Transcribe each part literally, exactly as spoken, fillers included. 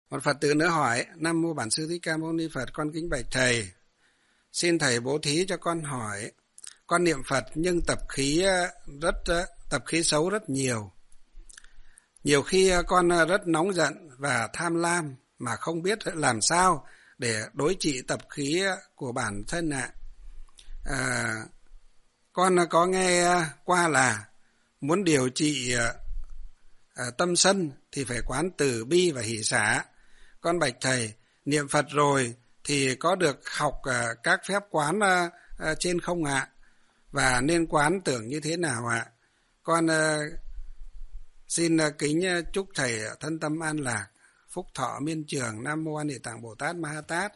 Một Phật tử nữa hỏi: Nam mô Bản Sư Thích Ca Mâu Ni Phật, con kính bạch thầy, xin thầy bố thí cho con hỏi. Con niệm Phật nhưng tập khí rất tập khí xấu rất nhiều. Nhiều khi con rất nóng giận và tham lam mà không biết làm sao để đối trị tập khí của bản thân ạ. À, con có nghe qua là muốn điều trị à, tâm sân thì phải quán từ bi và hỷ xả. Con bạch thầy, niệm Phật rồi thì có được học à, các phép quán à, à, trên không ạ? Và nên quán tưởng như thế nào ạ? Con à, xin à, kính chúc thầy thân tâm an lạc, phúc thọ miên trường. Nam mô A Di Đà Bồ Tát Ma Ha Tát.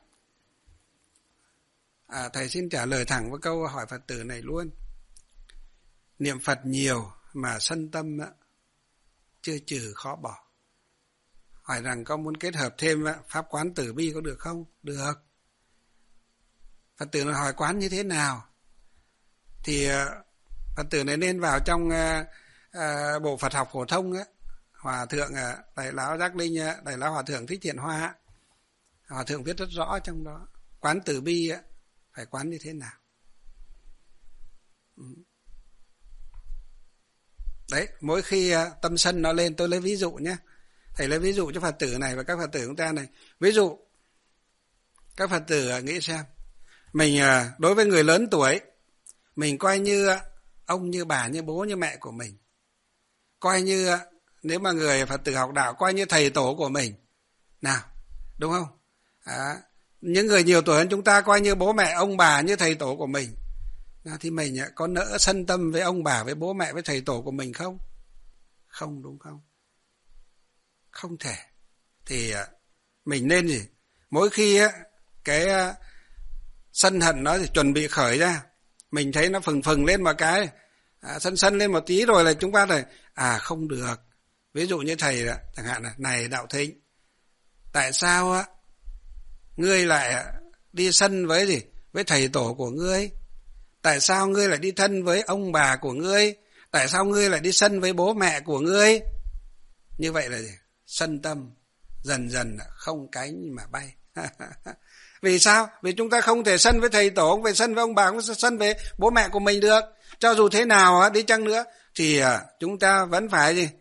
À, thầy xin trả lời thẳng với câu hỏi Phật tử này luôn. Niệm Phật nhiều mà sân tâm á, chưa trừ khó bỏ. Hỏi rằng con muốn kết hợp thêm á, pháp quán từ bi có được không? Được. Phật tử này hỏi quán như thế nào? Thì Phật tử này nên vào trong à, à, bộ Phật học phổ thông á, Hòa thượng à, Đại lão Giác Linh, à, Đại lão Hòa thượng Thích Thiện Hoa á, Hòa thượng viết rất rõ trong đó. Quán từ bi á, phải quán như thế nào? Đấy, mỗi khi uh, tâm sân nó lên, tôi lấy ví dụ nhé. Thầy lấy ví dụ cho Phật tử này và các Phật tử chúng ta này. Ví dụ, các Phật tử uh, nghĩ xem, mình uh, đối với người lớn tuổi, mình coi như uh, ông, như bà, như bố, như mẹ của mình. Coi như, uh, nếu mà người Phật tử học đạo, coi như thầy tổ của mình. Nào, đúng không? À, những người nhiều tuổi hơn chúng ta coi như bố mẹ, ông bà, như thầy tổ của mình. Thì mình có nỡ sân tâm với ông bà, với bố mẹ, với thầy tổ của mình không? Không, đúng không? Không thể. Thì mình nên gì? Mỗi khi cái sân hận nó thì chuẩn bị khởi ra, mình thấy nó phừng phừng lên một cái, à, sân sân lên một tí rồi là chúng ta này, à không được. Ví dụ như thầy chẳng hạn là, này Đạo Thịnh, tại sao á ngươi lại đi sân với gì? Với thầy tổ của ngươi? Tại sao ngươi lại đi thân với ông bà của ngươi? Tại sao ngươi lại đi sân với bố mẹ của ngươi? Như vậy là gì? Sân tâm dần dần không cánh mà bay. Vì sao? Vì chúng ta không thể sân với thầy tổ, không phải sân với ông bà, không sân với bố mẹ của mình được. Cho dù thế nào đi chăng nữa thì chúng ta vẫn phải gì?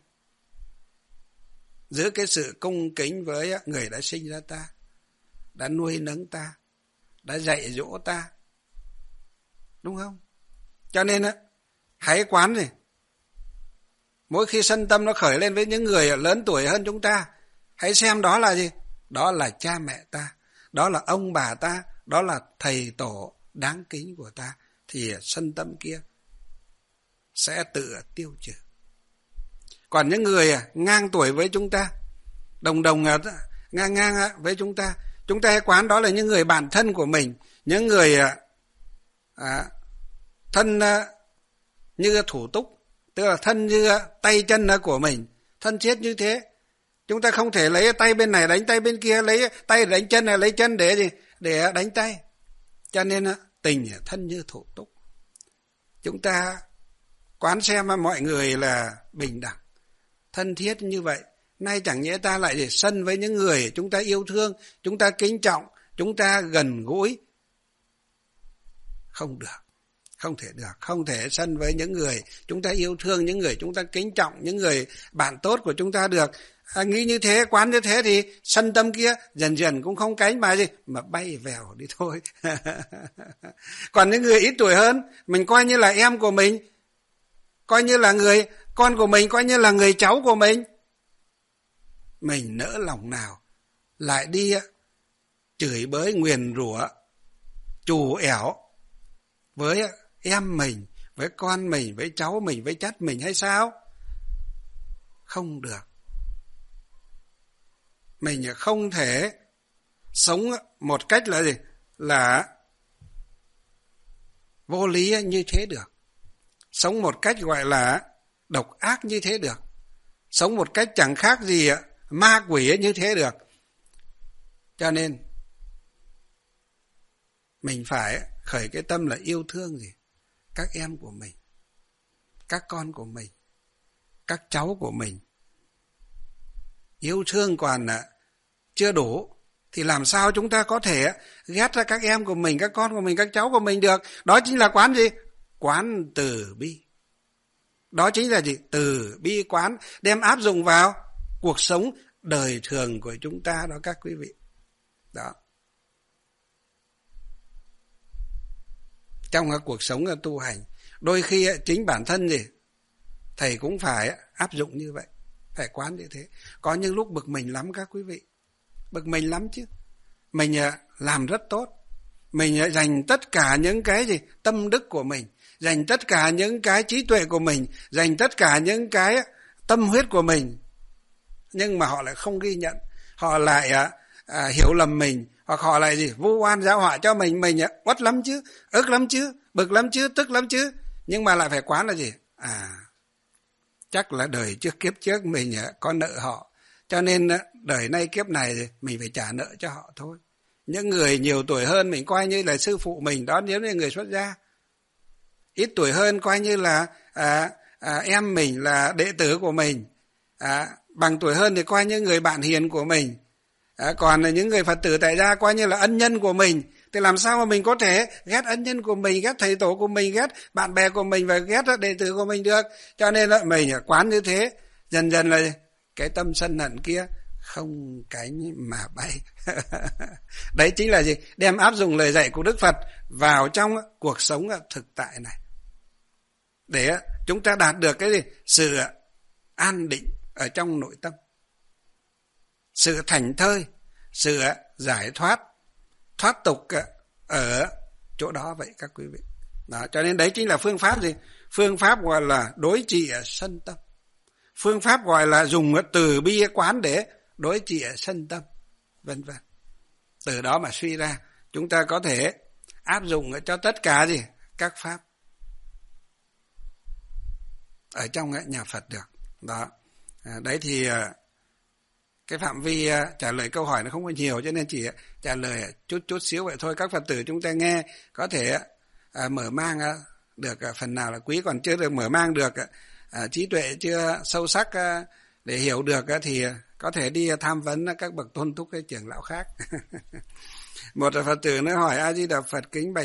Giữ cái sự cung kính với người đã sinh ra ta, đã nuôi nấng ta, đã dạy dỗ ta. Đúng không? Cho nên á, hãy quán gì? Mỗi khi sân tâm nó khởi lên với những người lớn tuổi hơn chúng ta, hãy xem đó là gì? Đó là cha mẹ ta, đó là ông bà ta, đó là thầy tổ đáng kính của ta. Thì sân tâm kia sẽ tự tiêu trừ. Còn những người ngang tuổi với chúng ta, đồng đồng ngang ngang với chúng ta, chúng ta hãy quán đó là những người bạn thân của mình, những người à, thân à, như thủ túc, tức là thân như tay chân của mình, thân thiết như thế. Chúng ta không thể lấy tay bên này đánh tay bên kia, lấy tay đánh chân này lấy chân để gì? Để đánh tay. Cho nên tình thân như thủ túc. Chúng ta quán xem mọi người là bình đẳng, thân thiết như vậy. Nay chẳng nhẽ ta lại để sân với những người chúng ta yêu thương, chúng ta kính trọng, chúng ta gần gũi. Không được, không thể được, không thể sân với những người chúng ta yêu thương, những người chúng ta kính trọng, những người bạn tốt của chúng ta được. À, nghĩ như thế, quán như thế thì sân tâm kia dần dần cũng không cánh mà gì, mà bay vèo đi thôi. Còn những người ít tuổi hơn, mình coi như là em của mình, coi như là người con của mình, coi như là người cháu của mình. Mình nỡ lòng nào lại đi chửi bới nguyền rủa, trù ẻo với em mình, với con mình, với cháu mình, với chắt mình hay sao? Không được. Mình không thể sống một cách là gì? Là vô lý như thế được. Sống một cách gọi là độc ác như thế được. Sống một cách chẳng khác gì ma quỷ như thế được. Cho nên mình phải khởi cái tâm là yêu thương gì? Các em của mình, các con của mình, các cháu của mình. Yêu thương còn chưa đủ, thì làm sao chúng ta có thể ghét ra các em của mình, các con của mình, các cháu của mình được? Đó chính là quán gì? Quán từ bi. Đó chính là gì? Từ bi quán, đem áp dụng vào cuộc sống đời thường của chúng ta đó các quý vị. Đó. Trong cái cuộc sống tu hành, đôi khi chính bản thân gì thầy cũng phải áp dụng như vậy, phải quán như thế. Có những lúc bực mình lắm các quý vị, bực mình lắm chứ. Mình làm rất tốt, mình dành tất cả những cái gì tâm đức của mình, dành tất cả những cái trí tuệ của mình, dành tất cả những cái tâm huyết của mình, nhưng mà họ lại không ghi nhận, họ lại à, à, hiểu lầm mình, hoặc họ lại gì vu oan giáo họa cho mình. Mình uất lắm chứ, ức lắm chứ, bực lắm chứ, tức lắm chứ, nhưng mà lại phải quán là gì? À, chắc là đời trước kiếp trước mình có nợ họ, cho nên đời nay kiếp này mình phải trả nợ cho họ thôi. Những người nhiều tuổi hơn mình coi như là sư phụ mình, đó nếu như người xuất gia. Ít tuổi hơn coi như là à, à, em mình, là đệ tử của mình. À, bằng tuổi hơn thì coi như người bạn hiền của mình. À, còn là những người Phật tử tại gia coi như là ân nhân của mình. Thì làm sao mà mình có thể ghét ân nhân của mình, ghét thầy tổ của mình, ghét bạn bè của mình và ghét đệ tử của mình được? Cho nên là mình quán như thế, dần dần là cái tâm sân hận kia không cánh mà bay. Đấy chính là gì? Đem áp dụng lời dạy của Đức Phật vào trong cuộc sống thực tại này, để chúng ta đạt được cái gì? Sự an định ở trong nội tâm, sự thảnh thơi, sự giải thoát, thoát tục ở chỗ đó vậy các quý vị. Đó, cho nên đấy chính là phương pháp gì? Phương pháp gọi là đối trị sân tâm. Phương pháp gọi là dùng từ bi quán để đối trị sân tâm, vân vân. Từ đó mà suy ra chúng ta có thể áp dụng cho tất cả gì? Các pháp ở trong nhà Phật được. Đó. À, đấy thì cái phạm vi trả lời câu hỏi nó không có nhiều, cho nên chỉ trả lời chút chút xíu vậy thôi. Các Phật tử chúng ta nghe có thể à, mở mang được phần nào là quý, còn chưa được mở mang được, à, trí tuệ chưa sâu sắc để hiểu được thì có thể đi tham vấn các bậc tôn túc, cái trưởng lão khác. Một Phật tử nó hỏi: A Di Đà Phật, kính bạch